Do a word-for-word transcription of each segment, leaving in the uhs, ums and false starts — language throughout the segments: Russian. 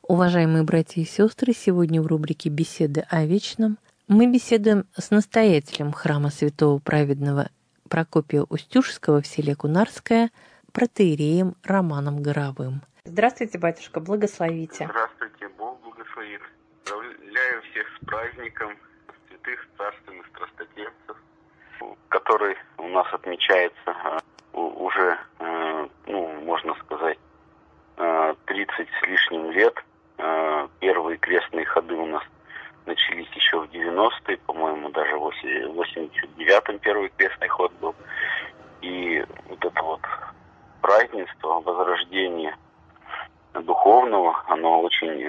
Уважаемые братья и сестры, сегодня в рубрике «Беседы о вечном» мы беседуем с настоятелем храма святого праведного Прокопия Устюжского в селе Кунарское, протоиереем Романом Горовым. Здравствуйте, батюшка, благословите. Здравствуйте, Бог благословит. Поздравляю всех с праздником святых царственных страстотерпцев, который у нас отмечается уже, ну, можно сказать, тридцать с лишним лет. Первые крестные ходы у нас начались еще в девяностые, по-моему, даже в восемьдесят девятом первый крестный ход был. И вот это вот празднество, возрождение духовного, оно очень,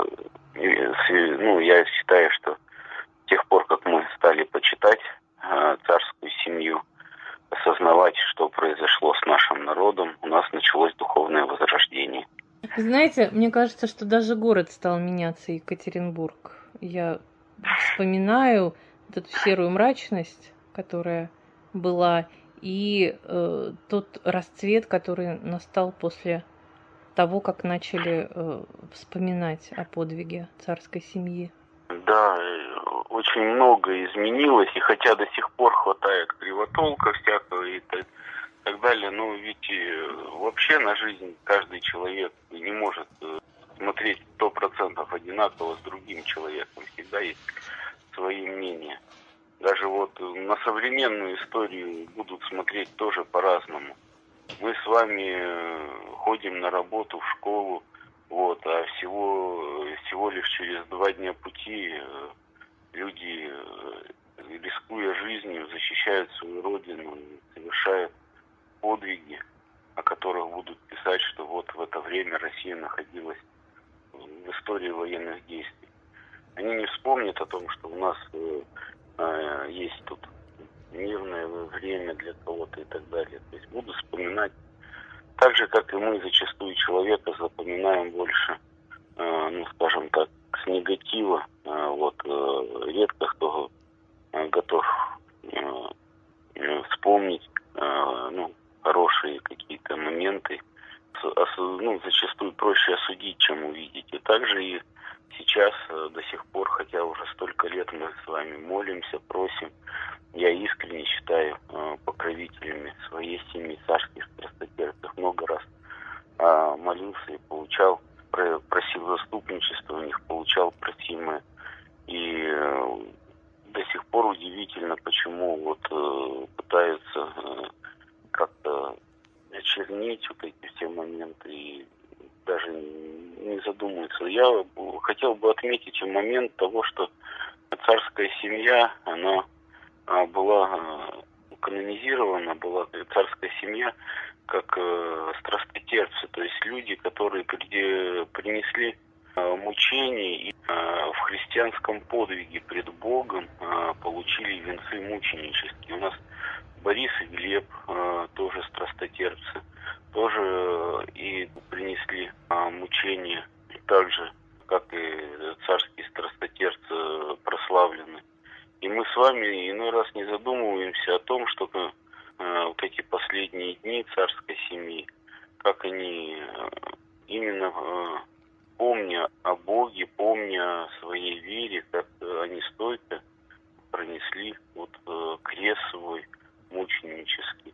ну, я считаю, что с тех пор, как мы стали почитать царскую семью, осознавать, что произошло с нашим народом, у нас началось духовное возрождение. Знаете, мне кажется, что даже город стал меняться, Екатеринбург. Я вспоминаю вот эту серую мрачность, которая была, и э, тот расцвет, который настал после того, как начали э, вспоминать о подвиге царской семьи. Да, очень много изменилось, и хотя до сих пор хватает кривотолка всякого и так, так далее, но ведь вообще на жизнь каждый человек не может смотреть сто процентов одинаково с другим человеком. Всегда есть свои мнения. Даже вот на современную историю будут смотреть тоже по-разному. Мы с вами ходим на работу, в школу, вот, а всего, всего лишь через два дня пути люди, рискуя жизнью, защищают свою родину, совершают подвиги, о которых будут писать, что вот в это время Россия находилась в истории военных действий. Они не вспомнят о том, что у нас э, э, есть тут мирное время для кого-то и так далее. То есть буду вспоминать так же, как и мы зачастую человека запоминаем больше, э, ну, скажем так, с негатива. Э, вот э, редко кто э, готов э, э, вспомнить, э, ну, хорошие какие-то моменты. Ну, зачастую проще осудить, чем увидеть. И также и сейчас до сих пор, хотя уже столько лет мы с вами молимся, просим, я искренне считаю покровителями своей семьи царских страстотерпцев. Много раз молился и получал, просил заступничества у них, получал просимое. И до сих пор удивительно, почему вот пытаются как-то очернить вот эти все моменты и даже не задумываются. Я хотел бы отметить момент того, что царская семья, она была канонизирована, была царская семья как страстотерпцы, то есть люди, которые принесли мучения и в христианском подвиге пред Богом получили венцы мученические. У нас Борис и Глеб э, тоже страстотерпцы, тоже и принесли э, мучения, так же, как и царские страстотерпцы прославлены. И мы с вами иной раз не задумываемся о том, что э, вот эти последние дни царской семьи, как они э, именно э, помня о Боге, помня о своей вере, как они стойко пронесли вот э, крест свой, мученически,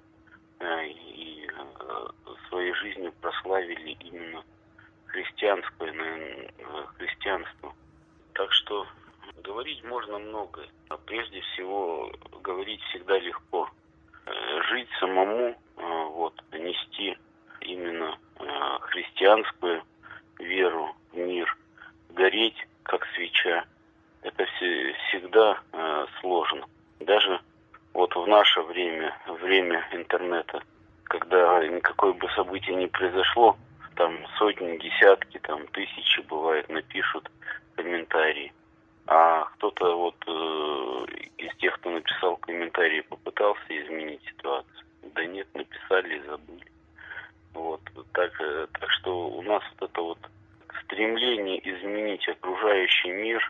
и своей жизнью прославили именно христианское, наверное, христианство. Так что говорить можно многое, а прежде всего говорить всегда легко. Жить самому, вот, нести именно христианскую веру в мир, гореть как свеча, это всегда сложно. Даже вот в наше время, время интернета, когда никакое бы событие не произошло, там сотни, десятки, там тысячи, бывает, напишут комментарии. А кто-то вот э, из тех, кто написал комментарии, попытался изменить ситуацию. Да нет, написали и забыли. Вот. Так, так что у нас вот это вот стремление изменить окружающий мир,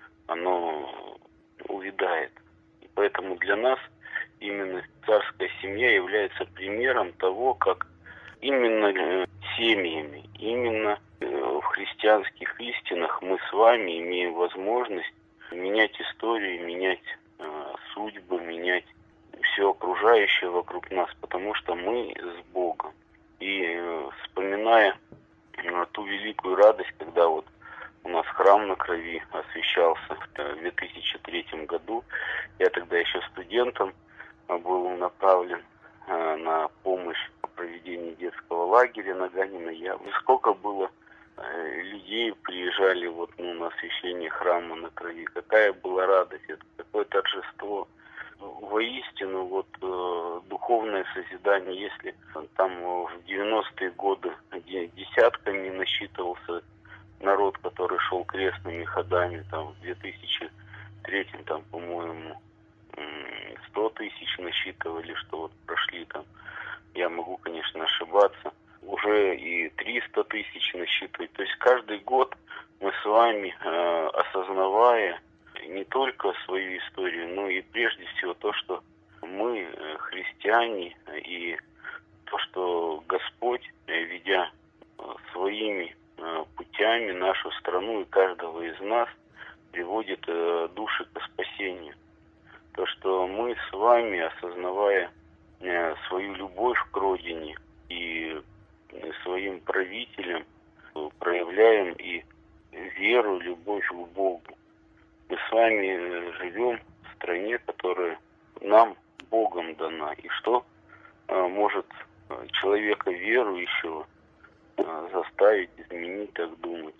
оно увядает. И поэтому для нас именно царская семья является примером того, как именно семьями, именно в в христианских истинах мы с вами имеем возможность менять историю, менять э, судьбы, менять все окружающее вокруг нас, потому что мы с Богом. И э, вспоминая э, ту великую радость, когда вот у нас храм на Крови освящался в две тысячи третьем году, я тогда еще студентом был направлен э, на помощь в проведении детского лагеря на Ганина. Я, сколько было э, людей приезжали вот, ну, на освящение храма на Крови, какая была радость, это какое торжество. Воистину, вот э, духовное созидание, если там в девяностые годы десятками насчитывался народ, который шел крестными ходами, там в две тысячи третьем, там, по-моему, сто тысяч насчитывали, что вот прошли там, я могу, конечно, ошибаться, уже и триста тысяч насчитывать. То есть каждый год мы с вами, э, осознавая не только свою историю, но и прежде всего то, что мы христиане, и то, что Господь, ведя своими путями нашу страну и каждого из нас, приводит души к спасению. То, что мы с вами, осознавая свою любовь к родине и своим правителям, проявляем и веру, любовь к Богу. Мы с вами живем в стране, которая нам Богом дана. И что а, может человека верующего а, заставить изменить так думать?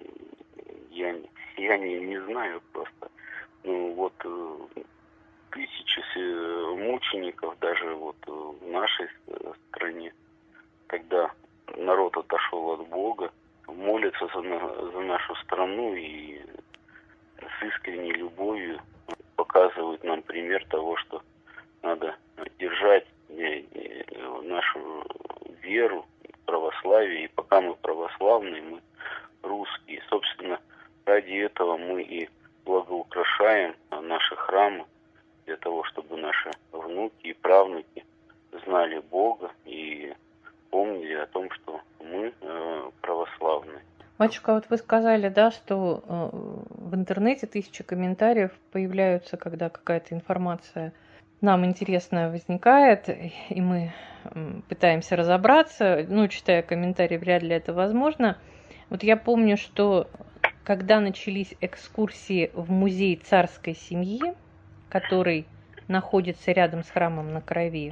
Я, я не, не знаю просто. Ну вот тысячи мучеников даже вот в нашей стране, когда народ отошел от Бога, молятся за, за нашу страну и с искренней любовью показывают нам пример того, что надо держать нашу веру, православие. И пока мы православные, мы русские. Собственно, ради этого мы и благоукрашаем наши храмы, для того, чтобы наши внуки и правнуки знали Бога и помнили о том, что мы э, православные. Батюшка, вот вы сказали, да, что э, в интернете тысячи комментариев появляются, когда какая-то информация нам интересная возникает, и мы э, пытаемся разобраться. Ну, читая комментарии, вряд ли это возможно. Вот я помню, что когда начались экскурсии в музей царской семьи, который находится рядом с храмом на Крови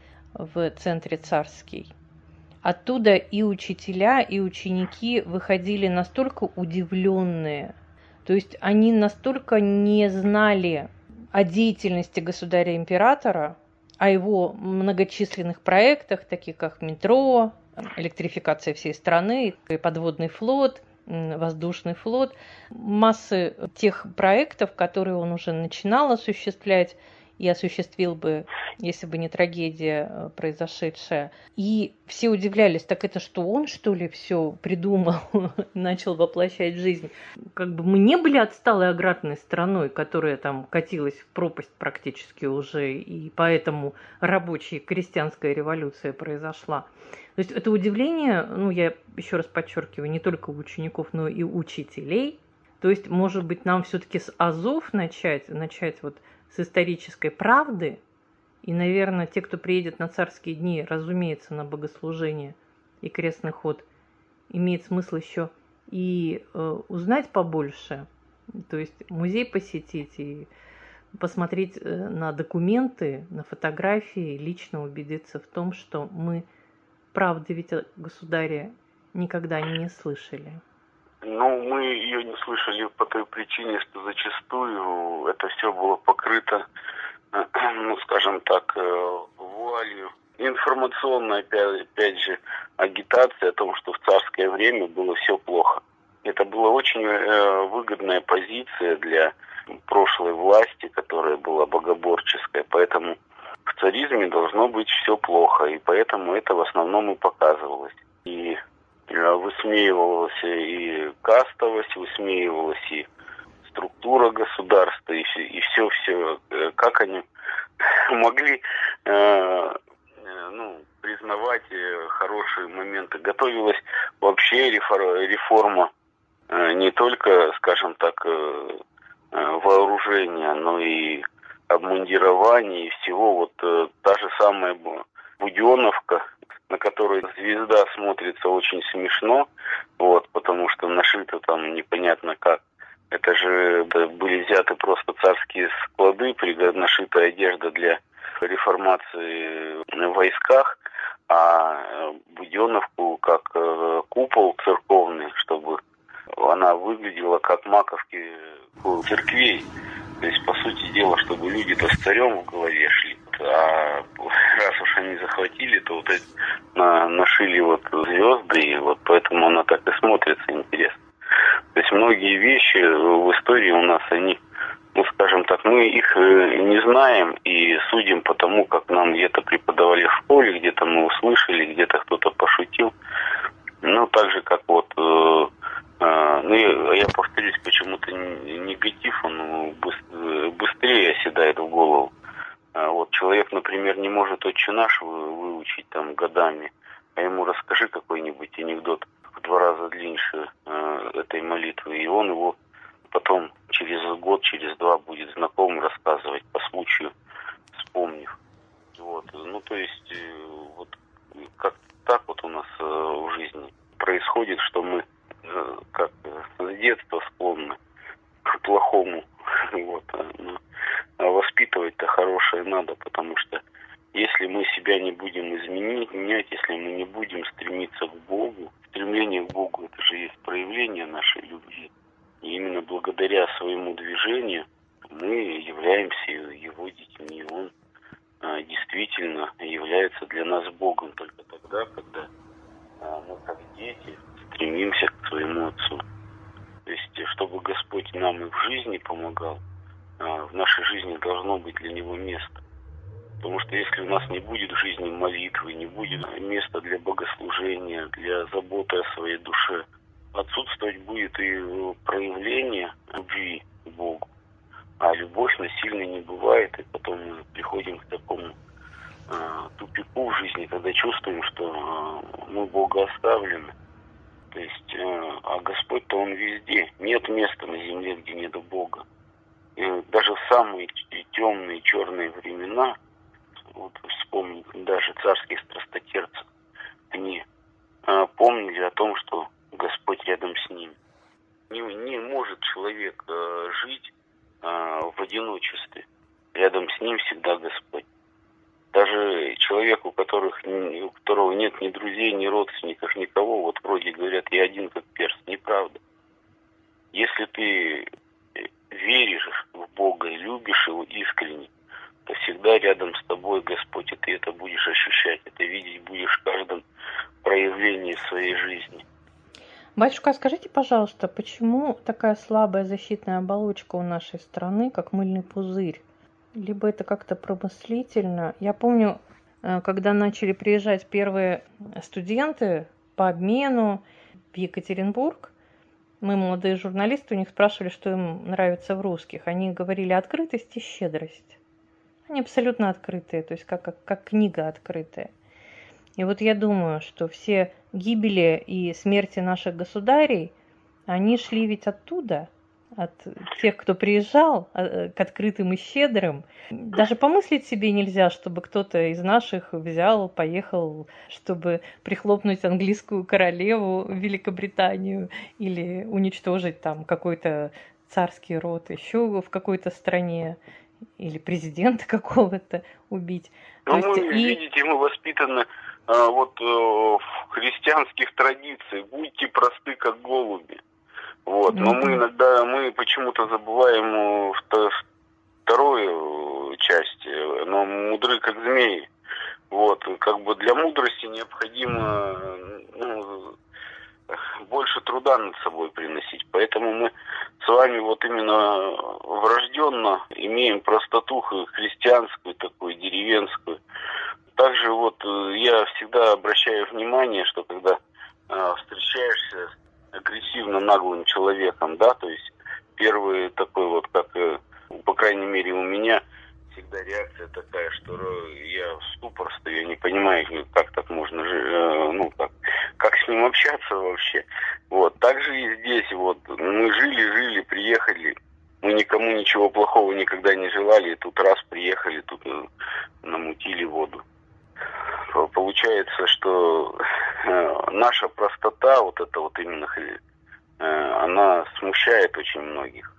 в центре Царский, оттуда и учителя, и ученики выходили настолько удивленные, то есть они настолько не знали о деятельности государя-императора, о его многочисленных проектах, таких как метро, электрификация всей страны, подводный флот, воздушный флот, массы тех проектов, которые он уже начинал осуществлять, и осуществил бы, если бы не трагедия произошедшая. И все удивлялись, так это что, он, что ли, все придумал, начал воплощать в жизнь? Как бы мы не были отсталой аграрной страной, которая там катилась в пропасть практически уже, и поэтому рабочая крестьянская революция произошла. То есть это удивление, ну, я еще раз подчеркиваю, не только у учеников, но и у учителей. То есть, может быть, нам все-таки с азов начать, начать вот с исторической правды, и, наверное, те, кто приедет на царские дни, разумеется, на богослужение и крестный ход, имеет смысл еще и э, узнать побольше, то есть музей посетить и посмотреть э, на документы, на фотографии, лично убедиться в том, что мы правды ведь о государе никогда не слышали. Ну, мы ее не слышали по той причине, что зачастую это все было покрыто, ну, скажем так, вуалью информационной, опять, опять же, агитации о том, что в царское время было все плохо. Это была очень выгодная позиция для прошлой власти, которая была богоборческая, поэтому в царизме должно быть все плохо, и поэтому это в основном и показывалось. И высмеивалась и кастовость, высмеивалась и структура государства, и все, и все, все, как они могли, э, ну, признавать хорошие моменты. Готовилась вообще реформа не только, скажем так, вооружения, но и обмундирования и всего. Вот та же самая Буденовка, на которой звезда смотрится очень смешно, вот, потому что нашито там непонятно как. Это же да, были взяты просто царские склады, нашитая одежда для реформации в войсках, а Буденовку как купол церковный, чтобы она выглядела как маковки церквей. То есть, по сути дела, чтобы люди-то с царем в голове шли. А раз уж они захватили, то вот это, на, нашили вот звезды, и вот поэтому она так и смотрится интересно. То есть многие вещи в истории у нас, они, ну скажем так, мы их не знаем и судим по тому, как нам где-то преподавали в школе, где-то мы услышали, где-то кто-то пошутил. Ну, так же, как вот, э, э, ну, я, я повторюсь, почему-то негатив, он быстрее оседает в голову. Вот человек, например, не может «Отче наш» выучить там годами, а ему расскажи какой-нибудь анекдот в два раза длиннее э, этой молитвы, и он его потом через год, через два будет знаком рассказывать по случаю, вспомнив. Вот. Ну, то есть, э, вот как так вот у нас э, в жизни происходит, что мы э, как с детства склонны к плохому. Вот. Но воспитывать-то хорошее надо, потому что если мы себя не будем изменить, менять, если мы не будем стремиться к Богу, стремление к Богу, это же есть проявление нашей любви. И именно благодаря своему движению мы являемся Его детьми. И Он а, действительно является для нас Богом только тогда, когда а, мы, как дети, стремимся к своему Отцу. То есть, чтобы Господь нам и в жизни помогал, а, в нашей жизни должно быть для Него место. Потому что если у нас не будет в жизни молитвы, не будет места для богослужения, для заботы о своей душе, отсутствовать будет и проявление любви к Богу. А любовь насильно не бывает, и потом мы приходим к такому э, тупику в жизни, когда чувствуем, что э, мы Бога оставлены. То есть, э, а Господь-то Он везде. Нет места на земле, где нет Бога. И даже в самые темные, черные времена, вот вспомним, даже царских страстотерцев, они э, помнили о том, что Господь рядом с ними. Не, не может человек э, жить э, в одиночестве. Рядом с ним всегда Господь. Даже человек, у, которых, у которого нет ни друзей, ни родственников, никого, вот вроде говорят, я один как перст. Неправда. Если ты веришь в Бога и любишь Его искренне, то всегда рядом с тобой Господь, и ты это будешь ощущать, это видеть будешь в каждом проявлении своей жизни. Батюшка, а скажите, пожалуйста, почему такая слабая защитная оболочка у нашей страны, как мыльный пузырь? Либо это как-то промыслительно. Я помню, когда начали приезжать первые студенты по обмену в Екатеринбург, мы, молодые журналисты, у них спрашивали, что им нравится в русских. Они говорили открытость и щедрость. Они абсолютно открытые, то есть как, как, как книга открытая. И вот я думаю, что все гибели и смерти наших государей, они шли ведь оттуда, от тех, кто приезжал к открытым и щедрым. Даже помыслить себе нельзя, чтобы кто-то из наших взял, поехал, чтобы прихлопнуть английскую королеву в Великобританию или уничтожить там какой-то царский род еще в какой-то стране, или президента какого-то убить. Ну, То мы, есть, и... видите, мы воспитаны а, вот а, в христианских традициях. Будьте просты, как голуби. Вот. Но mm-hmm. мы иногда, мы почему-то забываем вторую часть, но мудры, как змеи. Вот. Как бы для мудрости необходимо, ну, больше труда над собой приносить. Поэтому мы с вами вот именно врожденно имеем простоту христианскую, такую деревенскую. Также вот я всегда обращаю внимание, что когда э, встречаешься с агрессивно наглым человеком, да, то есть первый такой вот, как, э, по крайней мере, у меня всегда реакция такая, что я в ступор стою, я не понимаю, как так можно, ну, как, как с ним общаться вообще. Вот, так же и здесь, вот, мы жили-жили, приехали, мы никому ничего плохого никогда не желали, тут раз приехали, тут намутили воду. Получается, что наша простота, вот это вот именно, она смущает очень многих.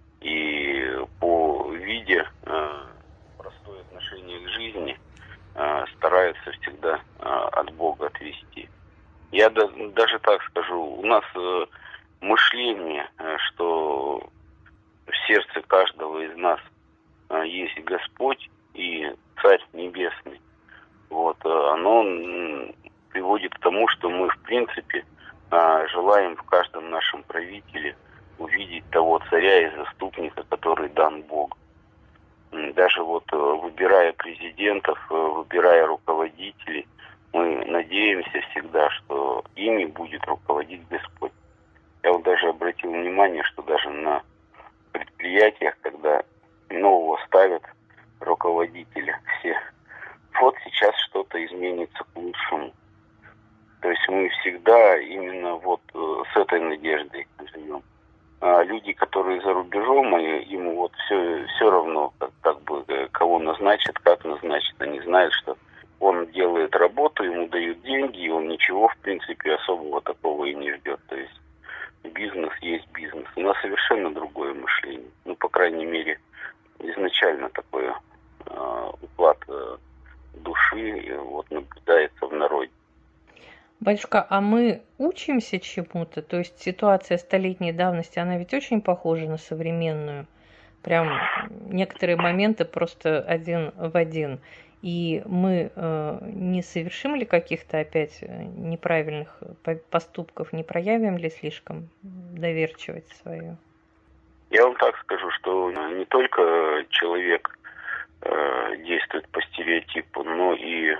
И по виде простое отношение к жизни стараются всегда от Бога отвести. Я даже так скажу, у нас мышление, что в сердце каждого из нас есть Господь и Царь Небесный. Вот, оно приводит к тому, что мы, в принципе, желаем в каждом нашем правителе увидеть того царя и заступника, который дан Богу. Даже вот выбирая президентов, выбирая руководителей, мы надеемся всегда, что ими будет руководить Господь. Я вот даже обратил внимание, что даже на предприятиях, когда нового ставят руководителя, все, вот сейчас что-то изменится к лучшему. То есть мы всегда именно вот с этой надеждой живем. А люди, которые за рубежом, ему вот все, все равно, как, как бы, кого назначат, как назначат. Они знают, что он делает работу, ему дают деньги, и он ничего, в принципе, особого такого и не ждет. То есть бизнес есть бизнес. У нас совершенно другое мышление. Ну, по крайней мере, изначально такое э, уклад э, души вот наблюдается в народе. Батюшка, а мы учимся чему-то? То есть ситуация столетней давности, она ведь очень похожа на современную. Прям некоторые моменты просто один в один. И мы э, не совершим ли каких-то опять неправильных поступков, не проявим ли слишком доверчивость свою? Я вам так скажу, что не только человек э, действует по стереотипу, но и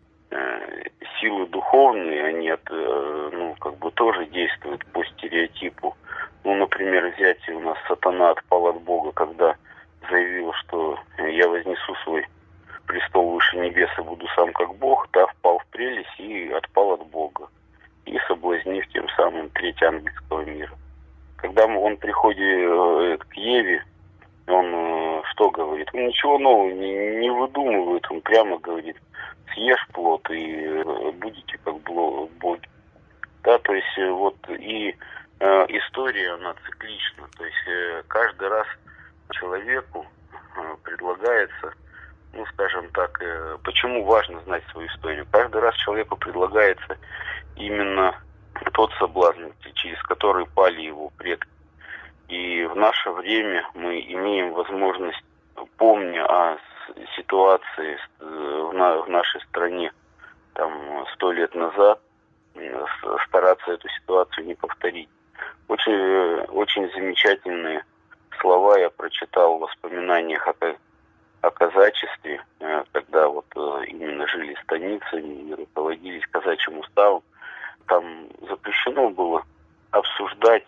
силы духовные, они от, ну, как бы тоже действуют по стереотипу. Ну, например, взять у нас сатана отпал от Бога, когда заявил, что я вознесу свой престол выше небес и буду сам как Бог, да, впал в прелесть и отпал от Бога. И соблазнив тем самым треть ангельского мира. Когда он приходит к Еве, он что говорит? Он ничего нового не, не выдумывает, он прямо говорит: съешь плод и будете как боги. Да, то есть вот и э, история, она циклична. То есть э, каждый раз человеку э, предлагается, ну, скажем так, э, почему важно знать свою историю? Каждый раз человеку предлагается именно тот соблазн, через который пали его предки. И в наше время мы имеем возможность, помня о ситуации в нашей стране там сто лет назад, стараться эту ситуацию не повторить. Очень, очень замечательные слова я прочитал в воспоминаниях о, о казачестве, когда вот именно жили станицами и руководились казачьим уставом. Там запрещено было обсуждать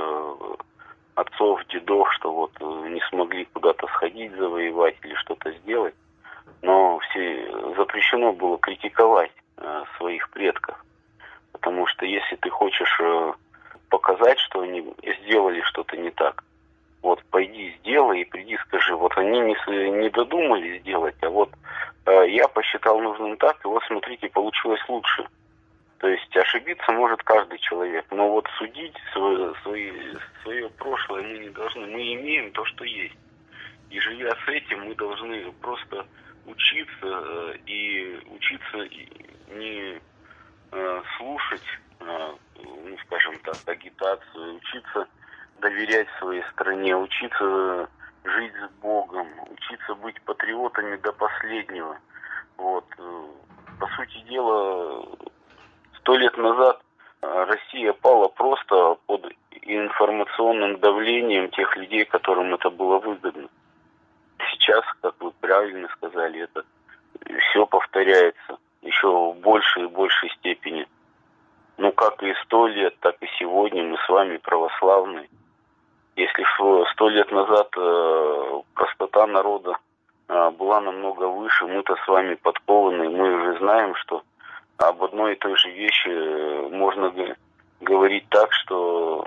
отцов, дедов, что вот не смогли куда-то сходить, завоевать или что-то сделать. Но все запрещено было критиковать э, своих предков. Потому что если ты хочешь э, показать, что они сделали что-то не так, вот пойди сделай и приди скажи, вот они не, не додумали сделать, а вот э, я посчитал нужным так, и вот смотрите, получилось лучше. То есть ошибиться может каждый человек, но вот судить свое, свое, свое прошлое мы не должны. Мы имеем то, что есть. И живя с этим, мы должны просто учиться и учиться не э, слушать, э, ну, скажем так, агитацию, учиться доверять своей стране, учиться жить с Богом, учиться быть патриотами до последнего. Вот. По сути дела, сто лет назад Россия пала просто под информационным давлением тех людей, которым это было выгодно. Сейчас, как вы правильно сказали, это все повторяется еще в большей и большей степени. Ну, как и сто лет, так и сегодня мы с вами православные. Если сто лет назад простота народа была намного выше. Мы-то с вами подкованы, мы уже знаем, что об одной и той же вещи можно говорить так, что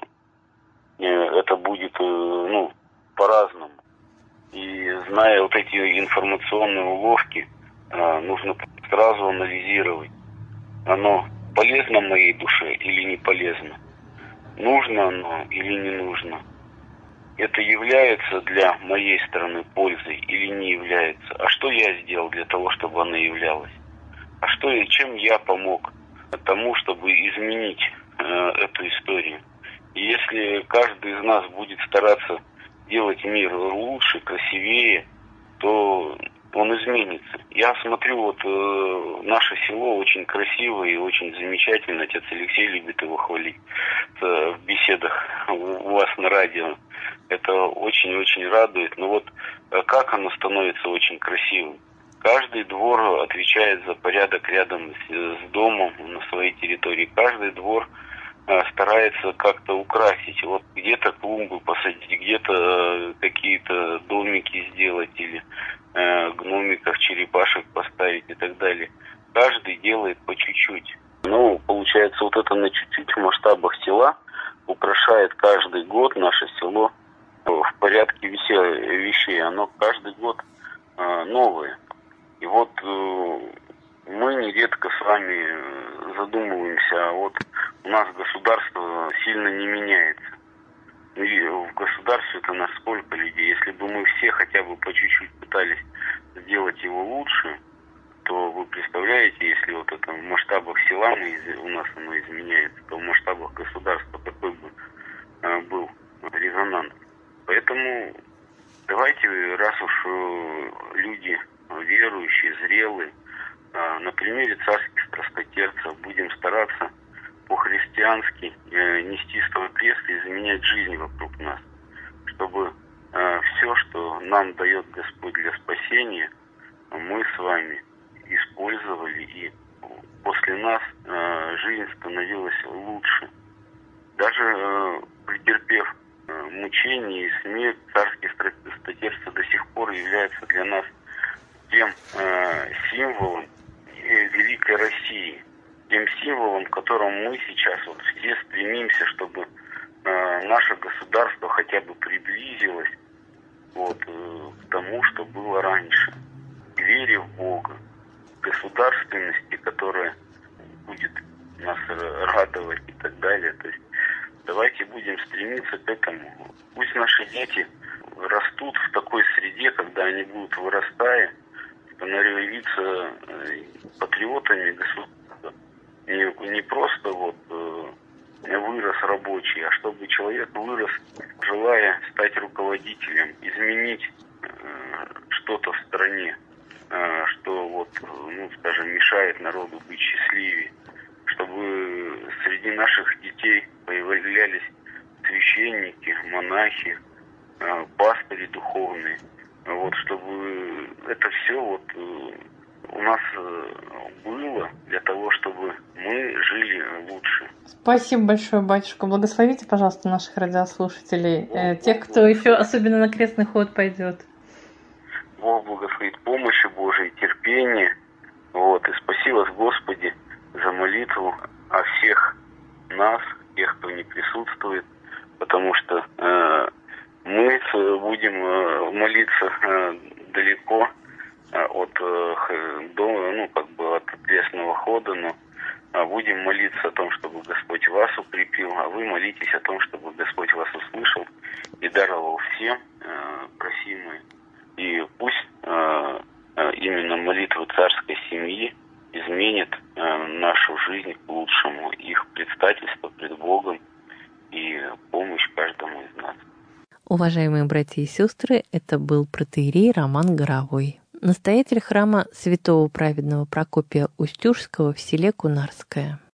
это будет, ну, по-разному. И зная вот эти информационные уловки, нужно сразу анализировать, оно полезно моей душе или не полезно, нужно оно или не нужно, это является для моей стороны пользой или не является, а что я сделал для того, чтобы оно являлось, а что и чем я помог тому, чтобы изменить э, эту историю. И если каждый из нас будет стараться делать мир лучше, красивее, то он изменится. Я смотрю, вот э, наше село очень красивое и очень замечательно. Отец Алексей любит его хвалить э, в беседах у, у вас на радио. Это очень-очень радует. Но вот э, как оно становится очень красивым? Каждый двор отвечает за порядок рядом с, с домом на своей территории. Каждый двор э, старается как-то украсить. Вот где-то клумбы посадить, где-то э, какие-то домики сделать или э, гномиков, черепашек поставить и так далее. Каждый делает по чуть-чуть. Ну, получается, вот это на чуть-чуть в масштабах села украшает каждый год наше село в порядке вещей. Оно каждый год э, новое. И вот э, мы нередко с вами задумываемся, а вот у нас государство сильно не меняется. И в государстве это на сколько людей? Если бы мы все хотя бы по чуть-чуть пытались сделать его лучше, то вы представляете, если вот это в масштабах села мы, у нас оно изменяется, то в масштабах государства какой бы э, был резонанс. Поэтому давайте, раз уж э, люди верующие, зрелые, э, на примере царских страстотерцев будем стараться по-христиански э, нести свой крест и изменять жизнь вокруг нас, чтобы э, все, что нам дает Господь для спасения, мы с вами использовали, и после нас э, жизнь становилась лучше. Даже э, претерпев э, мучения и смерть, царские страстотерцы до сих пор являются для нас тем э, символом э, великой России, тем символом, к которому мы сейчас вот все стремимся, чтобы э, наше государство хотя бы приблизилось вот, э, к тому, что было раньше. К вере в Бога, государственности, которая будет нас радовать и так далее. То есть давайте будем стремиться к этому. Пусть наши дети растут в такой среде, когда они будут, вырастая, становиться патриотами государства. Не, не просто вот э, вырос рабочий, а чтобы человек вырос, желая стать руководителем, изменить э, что-то в стране, э, что вот, ну, скажем, мешает народу быть счастливее, чтобы среди наших детей появлялись священники, монахи, э, пастыри духовные, вот, чтобы это все вот э, у нас было для того, чтобы мы жили лучше. Спасибо большое, батюшка. Благословите, пожалуйста, наших радиослушателей, э, тех, кто еще особенно на крестный ход пойдет. Бог благословит помощи Божией, терпения. Вот, и спаси вас, Господи, за молитву о всех нас, тех, кто не присутствует, потому что э, мы будем молиться э, далеко от дома, ну, как бы от крестного хода, но будем молиться о том, чтобы Господь вас укрепил, а вы молитесь о том, чтобы Господь вас услышал и даровал всем э, просимое. И пусть э, именно молитвы царской семьи изменят э, нашу жизнь к лучшему, их предстательство пред Богом и помощь каждому из нас. Уважаемые братья и сестры, это был протоиерей Роман Горовой, настоятель храма святого праведного Прокопия Устюжского в селе Кунарское.